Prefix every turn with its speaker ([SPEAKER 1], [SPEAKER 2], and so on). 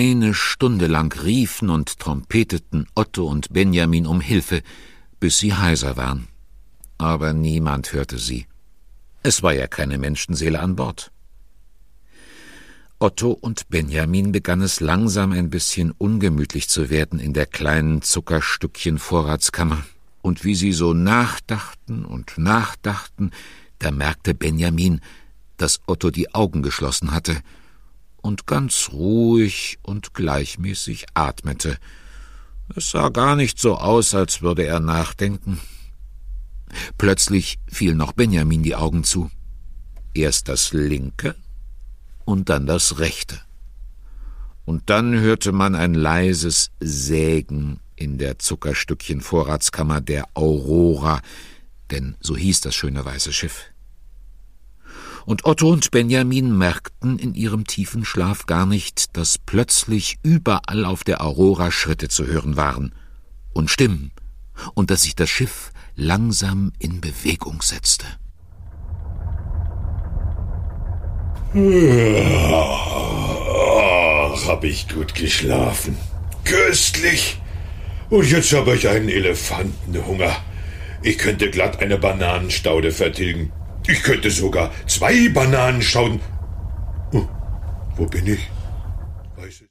[SPEAKER 1] eine Stunde lang riefen und trompeteten Otto und Benjamin um Hilfe, bis sie heiser waren. Aber niemand hörte sie. Es war ja keine Menschenseele an Bord. Otto und Benjamin begann es langsam ein bisschen ungemütlich zu werden in der kleinen Zuckerstückchen-Vorratskammer. Und wie sie so nachdachten und nachdachten, da merkte Benjamin, dass Otto die Augen geschlossen hatte und ganz ruhig und gleichmäßig atmete. Es sah gar nicht so aus, als würde er nachdenken. Plötzlich fielen noch Benjamin die Augen zu. Erst das linke und dann das rechte. Und dann hörte man ein leises Sägen in der Zuckerstückchen-Vorratskammer der Aurora, denn so hieß das schöne weiße Schiff. Und Otto und Benjamin merkten in ihrem tiefen Schlaf gar nicht, dass plötzlich überall auf der Aurora Schritte zu hören waren und Stimmen und dass sich das Schiff langsam in Bewegung setzte.
[SPEAKER 2] Ach, hab ich gut geschlafen. Köstlich. Und jetzt habe ich einen Elefantenhunger. Ich könnte glatt eine Bananenstaude vertilgen. Ich könnte sogar 2 Bananenstauden. Oh, wo bin ich?